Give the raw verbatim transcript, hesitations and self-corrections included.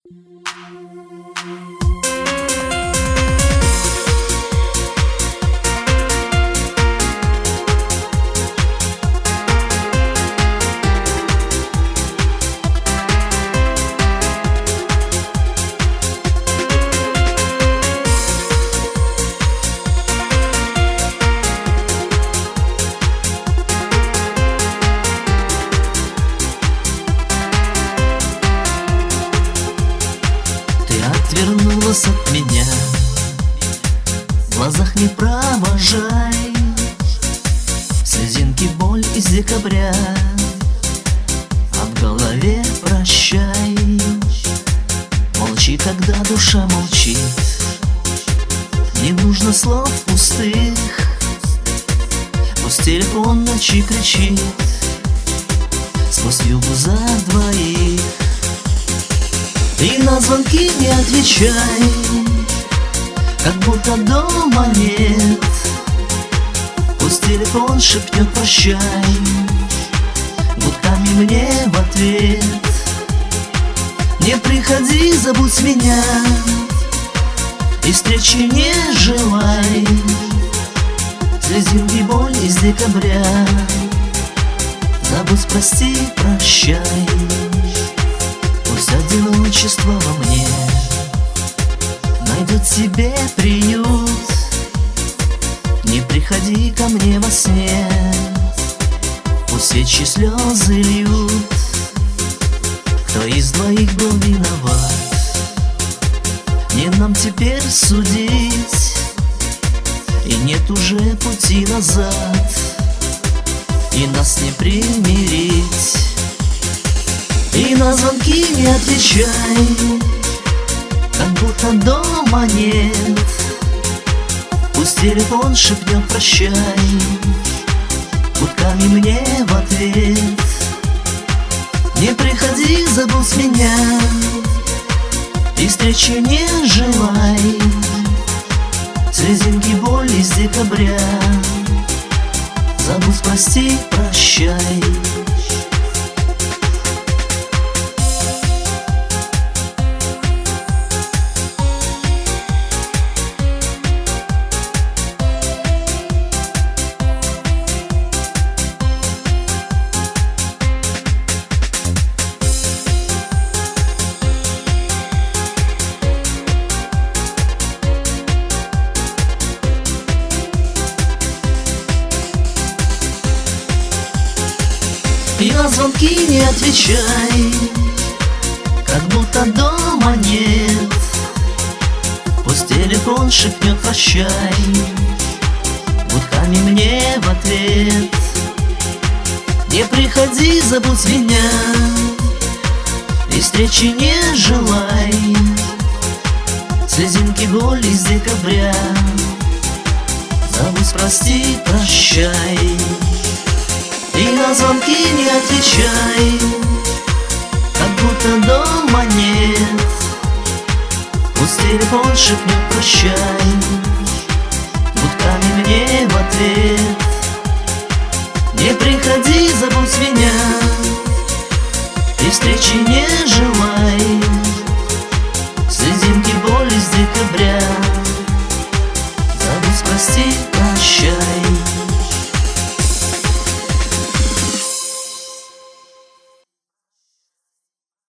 Отвернулась от меня, в глазах не провожай слезинки, боль из декабря, а в голове прощай. Молчи, когда душа молчит, не нужно слов пустых, пусть телефон ночи кричит сквозь югу за двоих. И на звонки не отвечай, как будто дома нет. Пусть телефон шепнет прощай гудками мне в ответ. Не приходи, забудь меня, и встречи не желай. Слезинки, боль из декабря, забудь, прости, прощай. Пусть одиночество во мне найдет себе приют. Не приходи ко мне во сне, пусть свечи слезы льют. Кто из двоих был виноват, не нам теперь судить, и нет уже пути назад, и нас не примирить. И на звонки не отвечай, как будто дома нет. Пусть телефон шепнет прощай гудками мне в ответ. Не приходи, забудь меня, и встречи не желай. Слезинки, боль из декабря, забудь, прости, прощай. И на звонки не отвечай, как будто дома нет. Пусть телефон шепнет прощай гудками мне в ответ. Не приходи, забудь меня, и встречи не желай. Слезинки, боль из декабря, забудь, прости, прощай. И на звонки не отвечай, как будто дома нет. Пусть телефон шепнет прощай гудками мне в ответ. Не приходи, забудь меня, и встречи не желай.